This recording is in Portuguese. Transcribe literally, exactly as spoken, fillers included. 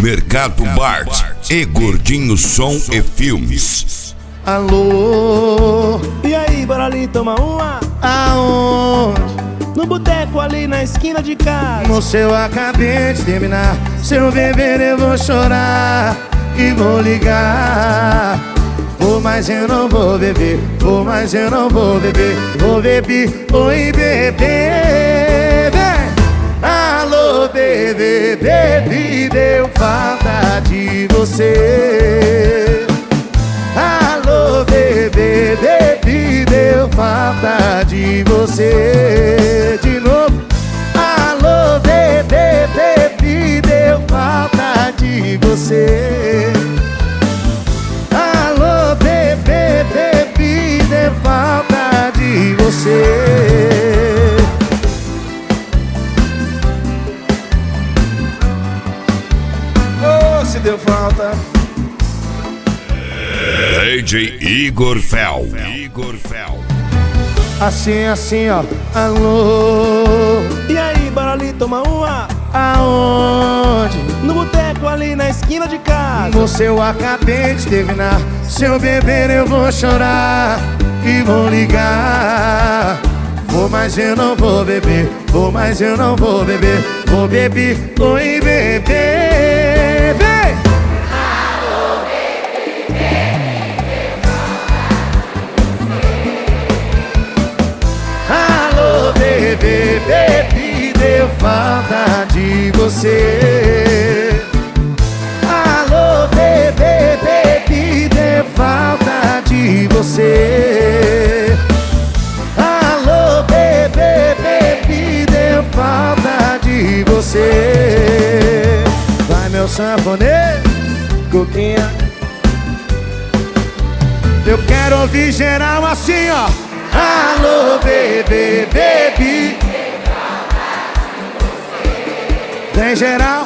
Mercado Bart e Gordinho Som e Filmes. Alô, e aí, bora ali tomar uma? aonde? No boteco ali na esquina de casa. Moço, eu acabei de terminar. Se eu beber eu vou chorar e vou ligar. Vou, mas eu não vou beber. Vou, mas eu não vou beber. Vou beber, oi bebê, vem. Alô bebê, bebê, deu falta de você. Alô bebê, bebê, deu falta de você. De novo. Alô bebê, bebê, deu falta de você. Alô bebê, bebê, deu falta de você. Oh, se deu falta. D J Igor Fel. Igor Fel. Assim, assim, ó. Alô, E aí, bora ali tomar uma? aonde? No boteco ali na esquina de casa. Moço, eu acabei de terminar. Se eu beber eu vou chorar e vou ligar. Vou, mas eu não vou beber. Vou, mas eu não vou beber. Vou beber, oi bebê, vem. Alô bebê, bebê, deu falta de você. Alô bebê, bebê, deu falta de você. Alô bebê, bebê, deu falta de você. Vai meu sanfoneiro, Coquinha. Eu quero ouvir geral assim, ó. Alô bebê, bebê, vem geral.